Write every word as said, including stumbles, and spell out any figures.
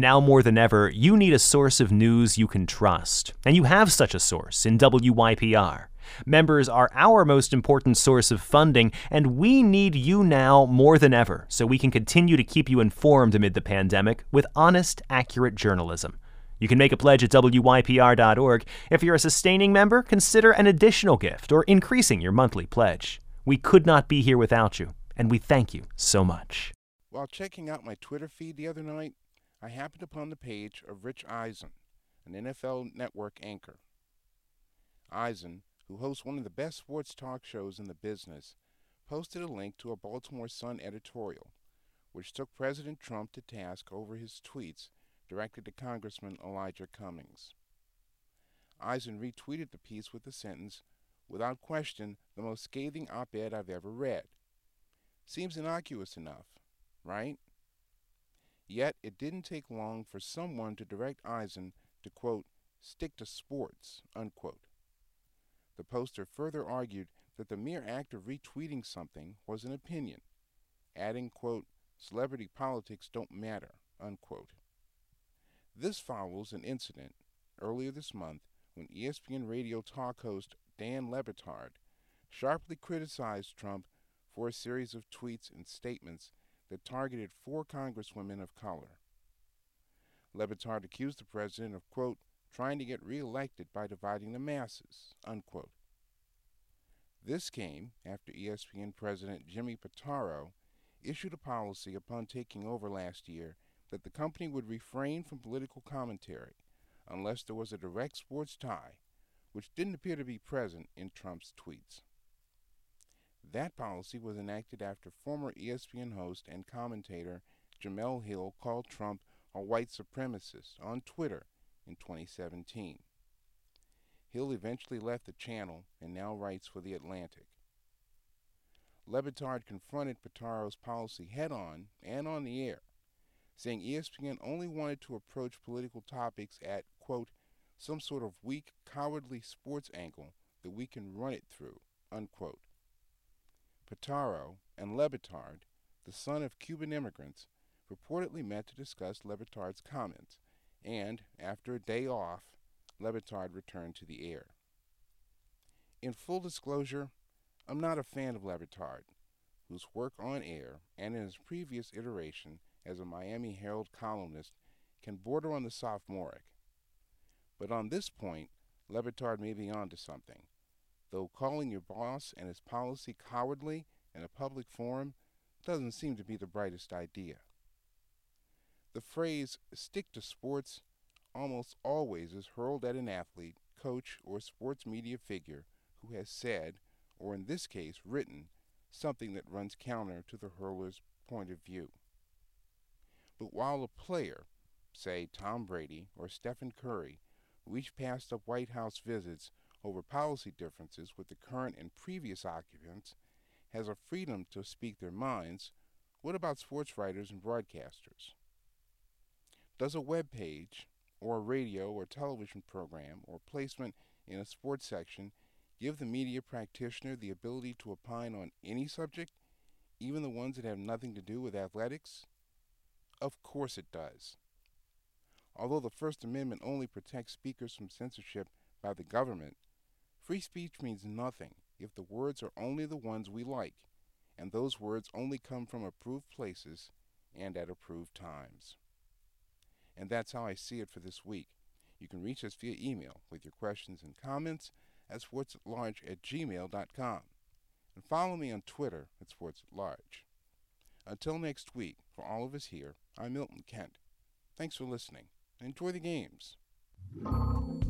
Now more than ever, you need a source of news you can trust. And you have such a source in W Y P R. Members are our most important source of funding, and we need you now more than ever so we can continue to keep you informed amid the pandemic with honest, accurate journalism. You can make a pledge at W Y P R dot org. If you're a sustaining member, consider an additional gift or increasing your monthly pledge. We could not be here without you, and we thank you so much. While checking out my Twitter feed the other night, I happened upon the page of Rich Eisen, an N F L Network anchor. Eisen, who hosts one of the best sports talk shows in the business, posted a link to a Baltimore Sun editorial, which took President Trump to task over his tweets directed to Congressman Elijah Cummings. Eisen retweeted the piece with the sentence, "Without question, the most scathing op-ed I've ever read." Seems innocuous enough, right? Yet it didn't take long for someone to direct Eisen to, quote, "stick to sports," unquote. The poster further argued that the mere act of retweeting something was an opinion, adding, quote, "celebrity politics don't matter," unquote. This follows an incident earlier this month when E S P N radio talk host Dan Le Batard sharply criticized Trump for a series of tweets and statements that targeted four congresswomen of color. Le Batard accused the president of, quote, "trying to get reelected by dividing the masses," unquote. This came after E S P N President Jimmy Pitaro issued a policy upon taking over last year that the company would refrain from political commentary unless there was a direct sports tie, which didn't appear to be present in Trump's tweets. That policy was enacted after former E S P N host and commentator Jemele Hill called Trump a white supremacist on Twitter in twenty seventeen. Hill eventually left the channel and now writes for The Atlantic. Le Batard confronted Pitaro's policy head-on and on the air, saying E S P N only wanted to approach political topics at, quote, "some sort of weak, cowardly sports angle that we can run it through," unquote. Pitaro and Le Batard, the son of Cuban immigrants, reportedly met to discuss Le Batard's comments, and, after a day off, Le Batard returned to the air. In full disclosure, I'm not a fan of Le Batard, whose work on air and in his previous iteration as a Miami Herald columnist can border on the sophomoric. But on this point, Le Batard may be onto something, though calling your boss and his policy cowardly in a public forum doesn't seem to be the brightest idea. The phrase, "stick to sports," almost always is hurled at an athlete, coach, or sports media figure who has said, or in this case written, something that runs counter to the hurler's point of view. But while a player, say Tom Brady or Stephen Curry, who each passed up White House visits over policy differences with the current and previous occupants, has a freedom to speak their minds, what about sports writers and broadcasters? Does a web page, or a radio or television program, or placement in a sports section give the media practitioner the ability to opine on any subject, even the ones that have nothing to do with athletics? Of course it does. Although the First Amendment only protects speakers from censorship by the government, free speech means nothing if the words are only the ones we like, and those words only come from approved places and at approved times. And that's how I see it for this week. You can reach us via email with your questions and comments at sportsatlarge at gmail dot com. And follow me on Twitter at sportsatlarge. Until next week, for all of us here, I'm Milton Kent. Thanks for listening, and enjoy the games.